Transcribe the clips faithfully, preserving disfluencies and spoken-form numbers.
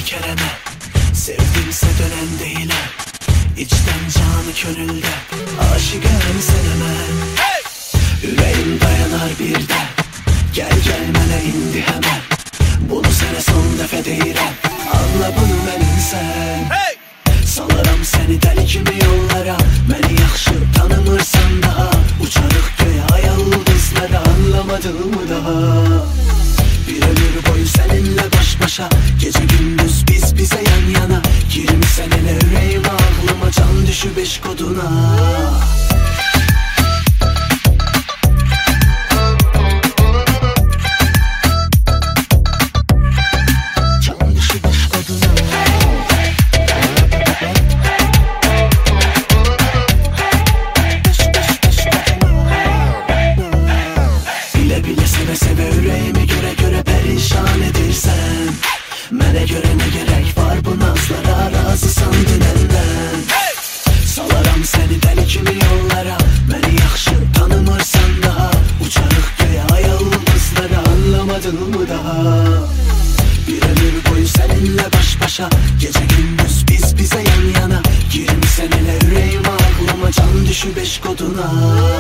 kerene. Sevdimse dönen değilim, içten canı könülde. Aşıkım seneme, hey! Yüreğim dayanar bir de. Gel gelmene indi hemen. Bunu sene son defa deyirəm. Anla bunu mənim sen, hey! Salaram seni deli kimi yollara. Məni yaxşı tanımırsan daha. Uçarıq göğe ay yıldızlara. Anlamadın mı daha? Bir ömür boyu seninle baş başa. Gece gündüz biz bize yan yana. Girmişsen ele yüreğime aklıma. Can düşü beş koduna. Mənə görə nə gerək var bu nazlara, razısan dünəndən, hey! Salaram səni dəli kimi yollara. Məni yaxşı tanımırsan daha. Uçarıq göğe ay yıldızlara. Anlamadın mı daha? Bir ömür boyu seninle baş başa. Gece gündüz biz bize yan yana. Girmişsen ele yüreğime aklıma. Can düşü beş koduna.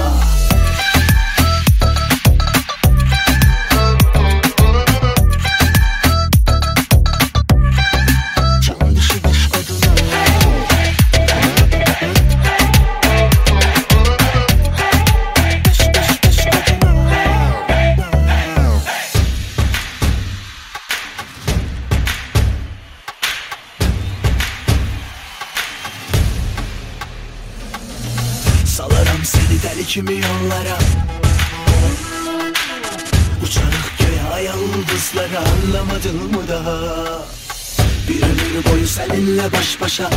Salaram seni deli kimi yollara. Uçarıq göğe ay yıldızlara. Anlamadın mı daha? Bir ömür boyu seninle baş başa.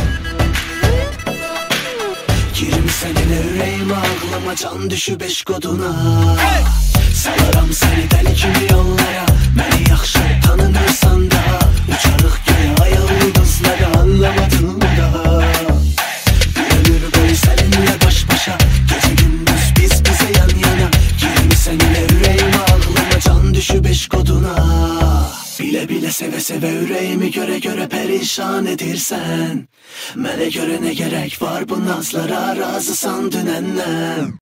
Girmişsen ele yüreğime aklıma. Can düşü beş koduna, hey! Salaram seni deli kimi yollara. Məni yaxşı tanımırsan daha. Uçarıq göğe ay yıldızlara. Anlamadın mı daha? Bir ömür boyu seninle baş başa. Gece gündüz biz bize yan yana. Girmişsen ile yüreğime aklıma. Can düşü beş koduna. Bile bile seve seve yüreğimi göre göre perişan edirsən. Mənə görə nə gerek var bu nazlara, razısan dünəndən.